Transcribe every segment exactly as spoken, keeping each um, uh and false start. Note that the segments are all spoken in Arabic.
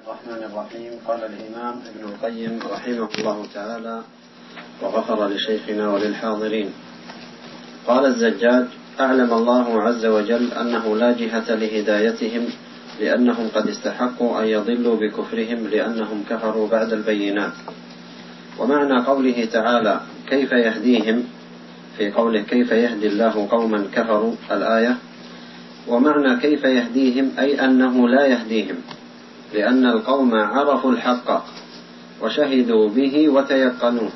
الرحمن الرحيم. قال الإمام ابن القيم رحمه الله تعالى وغفر لشيخنا وللحاضرين. قال الزجاج: أعلم الله عز وجل أنه لا جهة لهدايتهم لأنهم قد استحقوا أن يضلوا بكفرهم لأنهم كفروا بعد البينات. ومعنى قوله تعالى كيف يهديهم في قوله كيف يهدي الله قوما كفروا الآية، ومعنى كيف يهديهم أي أنه لا يهديهم، لأن القوم عرفوا الحق وشهدوا به وتيقنوه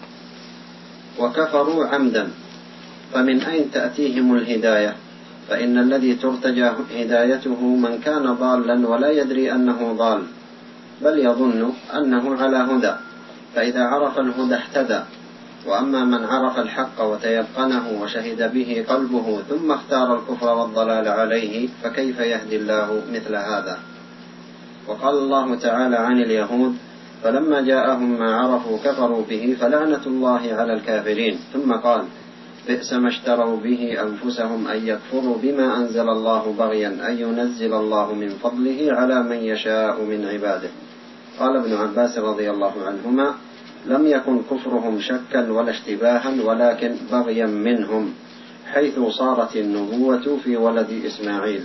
وكفروا عمدا، فمن أين تأتيهم الهداية؟ فإن الذي ترتجى هدايته من كان ضالا ولا يدري أنه ضال، بل يظن أنه على هدى، فإذا عرف الهدى اهتدى. وأما من عرف الحق وتيقنه وشهد به قلبه ثم اختار الكفر والضلال عليه فكيف يهدي الله مثل هذا؟ وقال الله تعالى عن اليهود: فلما جاءهم ما عرفوا كفروا به فلعنة الله على الكافرين. ثم قال: بئس ما اشتروا به أنفسهم أن يكفروا بما أنزل الله بغيا أن ينزل الله من فضله على من يشاء من عباده. قال ابن عباس رضي الله عنهما: لم يكن كفرهم شكا ولا اشتباها ولكن بغيا منهم، حيث صارت النبوة في ولد إسماعيل.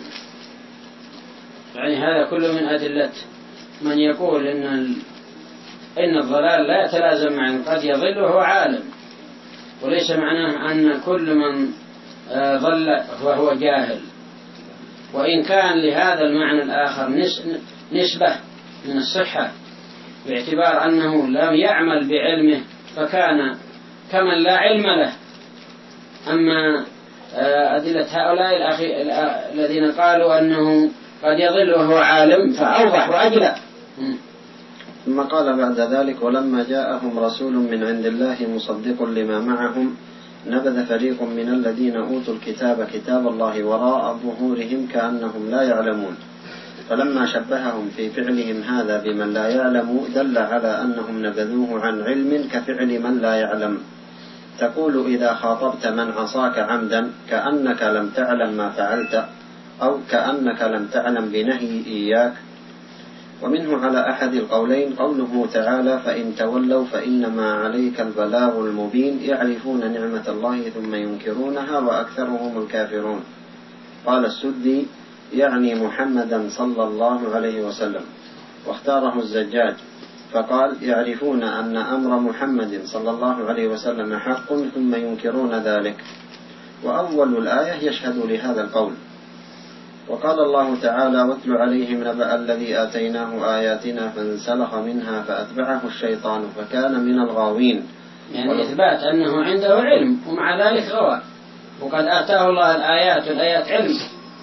يعني هذا كله من أدلة من يقول إن إن الضلال لا يتلازم مع قد يضل وهو عالم، وليس معناه أن كل من ضل وهو جاهل. وإن كان لهذا المعنى الآخر نسبة من الصحة باعتبار أنه لم يعمل بعلمه فكان كمن لا علم له. أما أدلة هؤلاء الذين قالوا أنه قد يضل وهو عالم فأوضح وأجلى. ثم قال بعد ذلك: ولما جاءهم رسول من عند الله مصدق لما معهم نبذ فريق من الذين أوتوا الكتاب كتاب الله وراء ظهورهم كأنهم لا يعلمون. فلما شبههم في فعلهم هذا بمن لا يعلم دل على أنهم نبذوه عن علم كفعل من لا يعلم. تقول إذا خاطبت من عصاك عمدا كأنك لم تعلم ما فعلت، أو كأنك لم تعلم بنهي إياك. ومنه على أحد القولين قوله تعالى: فإن تولوا فإنما عليك البلاغ المبين يعرفون نعمة الله ثم ينكرونها وأكثرهم الكافرون. قال السدي: يعني محمدا صلى الله عليه وسلم. واختاره الزجاج فقال: يعرفون أن أمر محمد صلى الله عليه وسلم حق ثم ينكرون ذلك. وأول الآية يشهد لهذا القول. وقال الله تعالى: واتل عليهم نبأ الذي آتيناه آياتنا فانسلخ منها فأتبعه الشيطان فكان من الغاوين. يعني إثبات أنه عنده علم ومع ذلك غوى، وقد آتاه الله الآيات والآيات علم.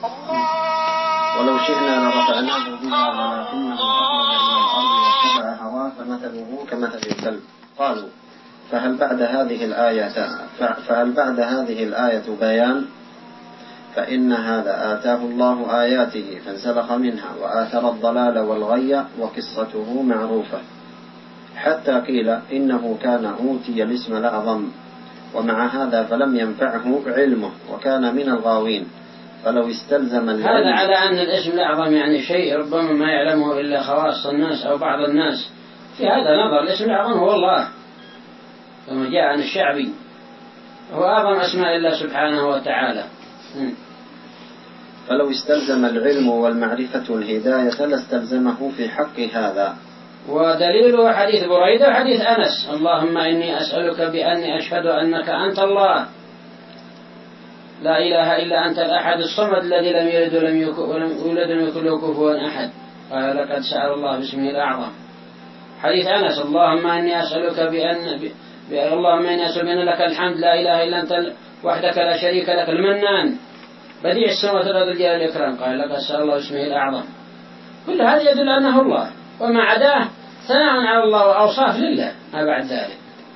ولو شئنا لرفعناه بها ولكنه أخلد إلى الأرض واتبع هواه فمثله كمثل الكلب. قالوا: فهل بعد هذه الآية فهل بعد هذه الآية بيان؟ فإن هذا آتاه الله آياته فانسلخ منها وآثر الضلال والغي وقصته معروفة، حتى قيل إنه كان أوتي الاسم الأعظم، ومع هذا فلم ينفعه علمه وكان من الغاوين. فلو استلزم هذا على أن الاسم الأعظم يعني شيء ربما ما يعلمه إلا خواص الناس أو بعض الناس، في هذا نظر الاسم الأعظم هو الله كما جاء عن الشعبي، هو أعظم أسماء الله سبحانه وتعالى. فلو استلزم العلم والمعرفة الهداية لاستلزمه في حق هذا. ودليله حديث بريدة وحديث أنس: اللهم إني أسألك بأني أشهد أنك أنت الله لا إله إلا أنت الأحد الصمد الذي لم يلد ولم يولد ولم يكن له كفوا أحد. قال: لقد سأل الله باسمه الأعظم. حديث أنس: اللهم إني أسألك بأن ب... ب... اللهم إني أسألك بأن لك الحمد لا إله إلا أنت وحدك لا شريك لك المنان بديع السماوات والأرض الجلال الإكرام. قال: لقد سأل الله باسمه الأعظم. كل هذا يدل أنه الله، وما عداه ثناء على الله وأوصاف لله ما بعد ذلك.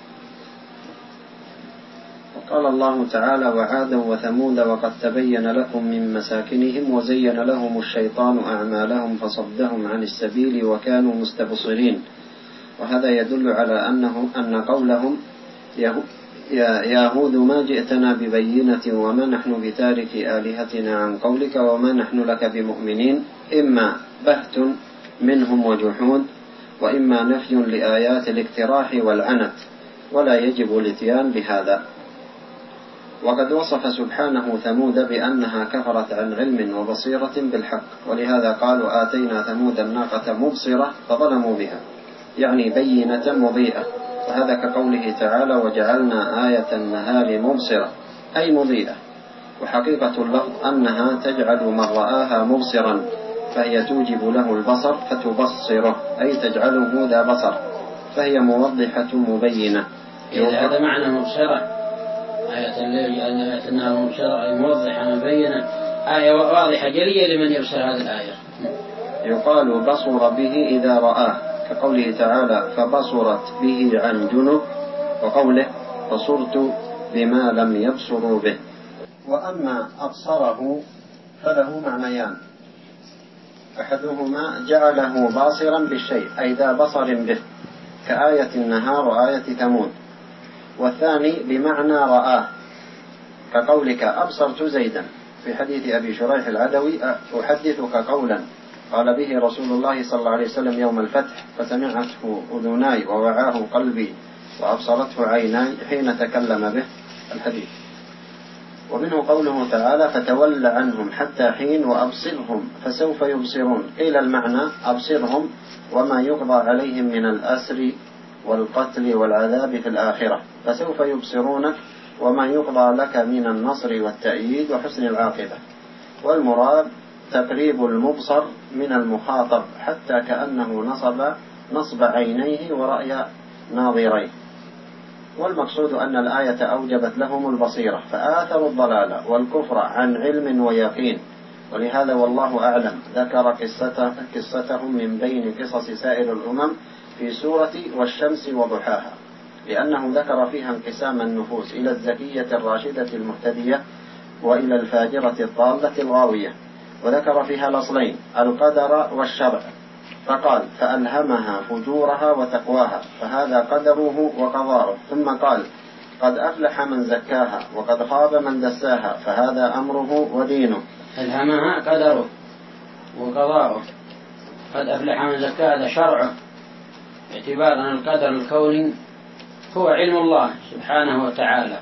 قال الله تعالى: وعادا وثمود وقد تبين لكم من مساكنهم وزين لهم الشيطان أعمالهم فصدهم عن السبيل وكانوا مستبصرين. وهذا يدل على أنه أن قولهم يا هود ما جئتنا ببينة وما نحن بتارك آلهتنا عن قولك وما نحن لك بمؤمنين إما بهت منهم وجحود، وإما نفي لآيات الاقتراح والعنت، ولا يجب الاتيان بهذا. وقد وصف سبحانه ثمود بأنها كفرت عن علم وبصيرة بالحق، ولهذا قالوا آتينا ثمود الناقة مبصرة فظلموا بها، يعني بينة مضيئة، وهذا كقوله تعالى وجعلنا آية النهار مبصرة أي مضيئة. وحقيقة اللفظ أنها تجعل من رآها مبصرا، فهي توجب له البصر فتبصره، أي تجعله ذا بصر، فهي موضحة مبينة. هذا معنى مبصرة، آية الليل آية النهار مبصرة أي موضحة مبينة، آية واضحة جلية لمن يبصر هذه الآية. يقال بصر به إذا رآه، كقوله تعالى فبصرت به عن جنب، وقوله بصرت بما لم يبصروا به. وأما أبصره فله معنيان، أحدهما جعله باصرا بالشيء أي ذا بصر به، كآية النهار وآية ثمود، والثاني بمعنى رآه، كقولك أبصرت زيدا في حديث أبي شريح العدوي أحدثك قولا قال به رسول الله صلى الله عليه وسلم يوم الفتح، فسمعته أذناي ووعاه قلبي وأبصرته عيناي حين تكلم به، الحديث. ومنه قوله تعالى فتول عنهم حتى حين وأبصرهم فسوف يبصرون، قيل المعنى أبصرهم وما يقضى عليهم من الأسر والقتل والعذاب في الآخرة، فسوف يبصرونك وما يقضى لك من النصر والتأييد وحسن العاقبة. والمراد تقريب المبصر من المخاطب حتى كأنه نصب نصب عينيه ورأي ناظريه. والمقصود أن الآية أوجبت لهم البصيرة فآثروا الضلال والكفر عن علم ويقين، ولهذا والله أعلم ذكر قصته قصتهم من بين قصص سائر الأمم في سورة والشمس وضحاها، لأنه ذكر فيها انقسام النفوس إلى الزكية الراشدة المهتدية وإلى الفاجرة الضالة الغاوية، وذكر فيها الأصلين القدر والشرع، فقال فألهمها فجورها وتقواها، فهذا قدره وقضاؤه، ثم قال قد أفلح من زكاها وقد خاب من دساها، فهذا أمره ودينه. ألهمها قدره وقضاؤه، قد أفلح من زكاها هذا شرعه، باعتبار أن القدر الكوني هو علم الله سبحانه وتعالى،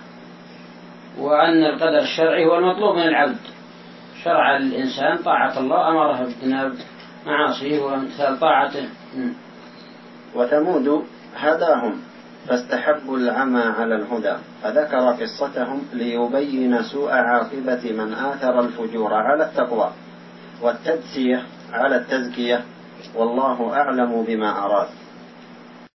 وأن القدر الشرعي هو المطلوب من العبد. شرع الإنسان طاعة الله، أمره باجتناب معاصيه وامتثال طاعته. وثمود هداهم فاستحبوا العمى على الهدى، فذكر قصتهم ليبين سوء عاقبة من آثر الفجور على التقوى والتدسية على التزكية، والله أعلم بما أراد.